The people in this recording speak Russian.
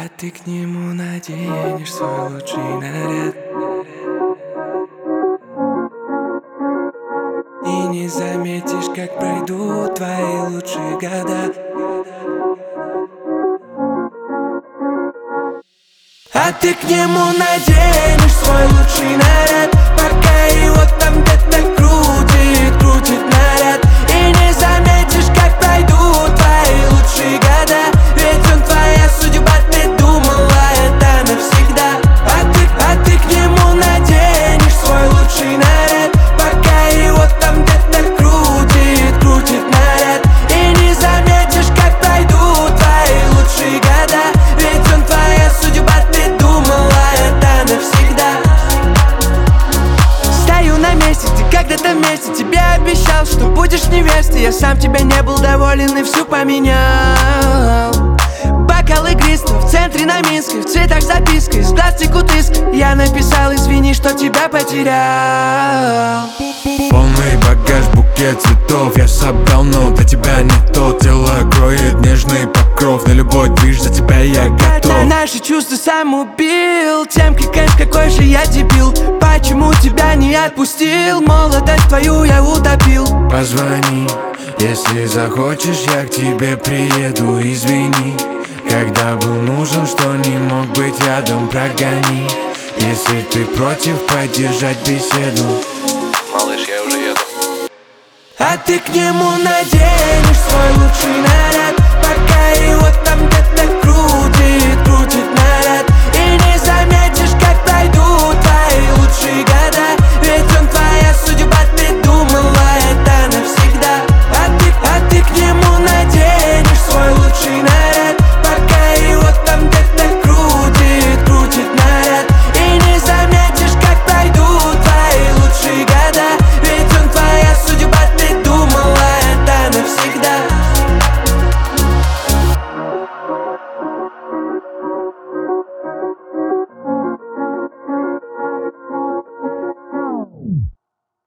А ты к нему наденешь свой лучший наряд и не заметишь, как пройдут твои лучшие года. А ты к нему наденешь свой лучший наряд, пока его там где-то крутит наряд, и не заметишь, как пройдут твои лучшие года. Ведь он твоя судьба, ты думала это навсегда. А ты к нему наденешь свой лучший наряд, пока его там где-то крутит наряд, и не заметишь, как пройдут твои лучшие года. Ведь он твоя судьба, ты думала это навсегда. Стою на месте, ты когда-то вместе. Тебе обещал, что будешь невестой. Я сам тебя не был доволен и всю поменял. Бокал игристый в центре на Минске, в цветах записка, из глаз текут искры. Я написал, извини, что тебя потерял. Полный багаж, букет цветов я собрал, но для тебя не то. Тело кроет нежный покров, на любой движ за тебя я готов. Наши чувства сам убил тем, кликаешь, какой же я дебил. Почему тебя не отпустил? Молодость твою я утопил. Позвони, если захочешь, я к тебе приеду. Извини, когда был нужен, что не мог быть рядом, прогони. Если ты против, поддержать беседу. Малыш, я уже еду. А ты к нему наденешь свой лучший наряд, пока его